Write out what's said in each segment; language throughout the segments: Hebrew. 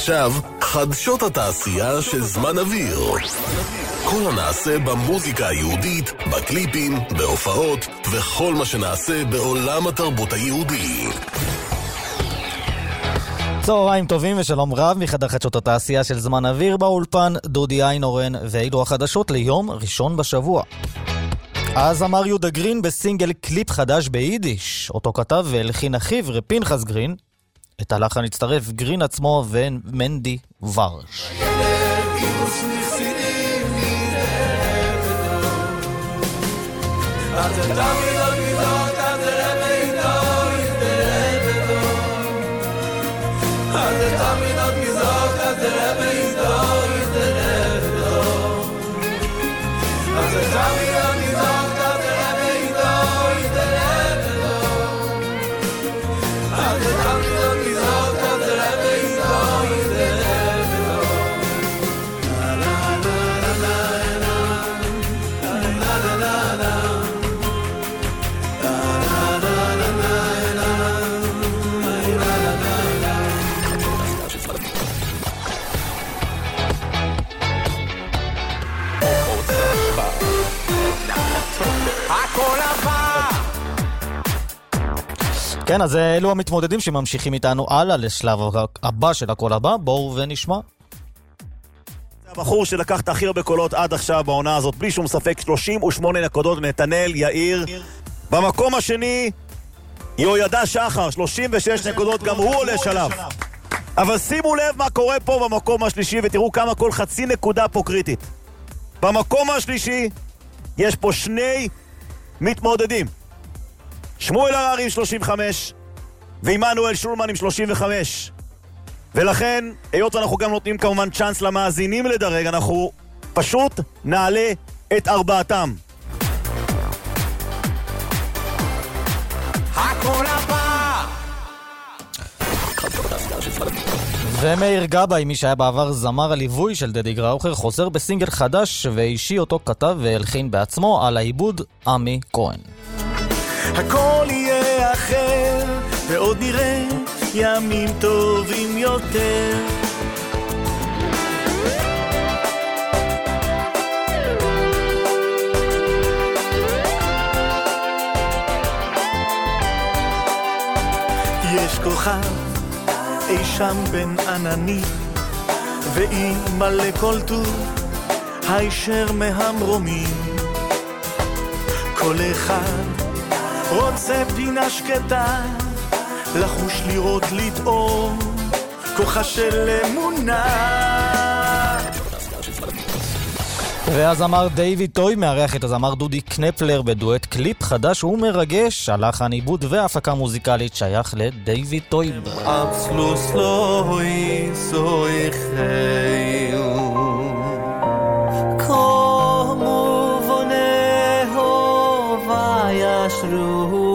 ועכשיו, חדשות התעשייה של זמן אוויר. כל הנעשה במוזיקה היהודית, בקליפים, בהופעות, וכל מה שנעשה בעולם התרבות היהודי. צהריים טובים ושלום רב מחדר חדשות התעשייה של זמן אוויר באולפן, דודי איינורן, ואילו החדשות ליום ראשון בשבוע. אז אמר יהודה גרין בסינגל קליפ חדש ביידיש, אותו כתב והלחין אחיו פנחס גרין, את הלחן הצטרף גרין עצמו ומנדי ורש. כן, אז אלו המתמודדים שממשיכים איתנו הלאה לשלב הבא של הקול הבא. בואו ונשמע. הבחור שלקח את הכי הרבה קולות עד עכשיו בעונה הזאת, בלי שום ספק, 38 נקודות, נתנאל יאיר. במקום השני, יהוידע שחר, 36 נקודות, גם הוא עולה שלב. אבל שימו לב מה קורה פה במקום השלישי, ותראו כמה כל חצי נקודה פה קריטית. במקום השלישי, יש פה שני מתמודדים. שמואל הררי עם 35 ואימנואל שולמן עם 35, ולכן היות ואנחנו גם נותנים כמובן צ'אנס למאזינים לדרג, אנחנו פשוט נעלה את ארבעתם. הכל הבא. ומאיר גבאי, מי שהיה בעבר זמר הליווי של דדי גראוכר, חוזר בסינגל חדש ואישי, אותו כתב והלחין בעצמו, על העיבוד עמי כהן. הכל יהיה אחר, ועוד נראה ימים טובים יותר. יש כוכב אי שם בין עננים, ואימא לכל טוב הישר מהמרומים. כל אחד רוצה פינה שקטה, לחוש לראות לטעום כוחה של אמונה. ואז אמר דיוויד טויב מארח את הזמר דודי קנפלר בדואט קליפ חדש ומרגש, הלחן עיבוד והפקה מוזיקלית שייך לדיוויד טויב. אבסלוס לא איסו איכיו כמו בונהו וישרו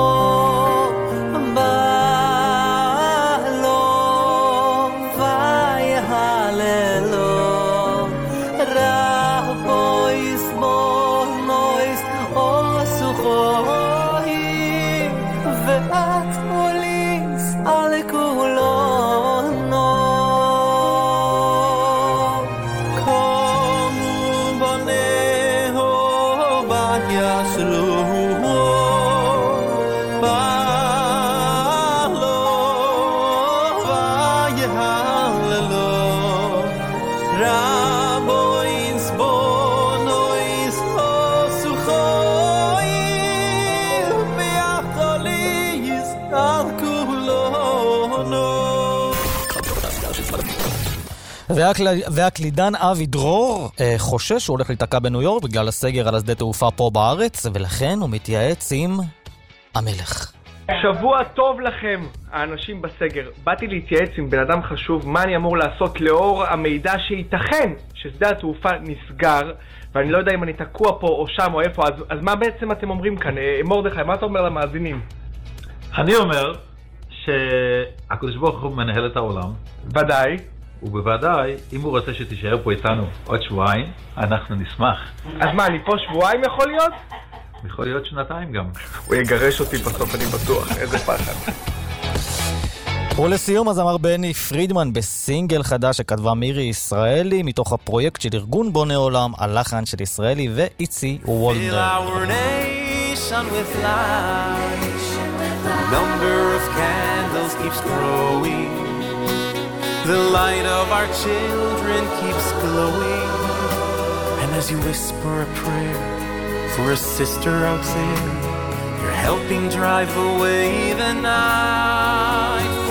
והקלידן אבי דרור חושש שהוא הולך להתקע בניו יורק בגלל הסגר על השדה תעופה פה בארץ, ולכן הוא מתייעץ עם המלך. שבוע טוב לכם, האנשים בסגר. באתי להתייעץ עם בן אדם חשוב מה אני אמור לעשות לאור המידע שייתכן ששדה התעופה נסגר, ואני לא יודע אם אני תקוע פה או שם או איפה. אז מה בעצם אתם אומרים כאן? מרדכי, מה אתה אומר למאזינים? אני אומר שהקדוש ברוך הוא מנהל את העולם. ודאי. ובוודאי, אם הוא רוצה שתישאר פה איתנו עוד שבועיים, אנחנו נשמח. אז מה, אני פה שבועיים יכול להיות? יכול להיות שנתיים גם. הוא יגרש אותי בסוף, אני בטוח. איזה פחד. ולסיום הזמר בני פרידמן בסינגל חדש שכתבה מירי ישראלי מתוך הפרויקט של ארגון בוני עולם, הלחן של ישראלי ואיצי וולדר. Number of candles keeps growing. The light of our children keeps glowing. And as you whisper a prayer for a sister out there, you're helping drive away the night.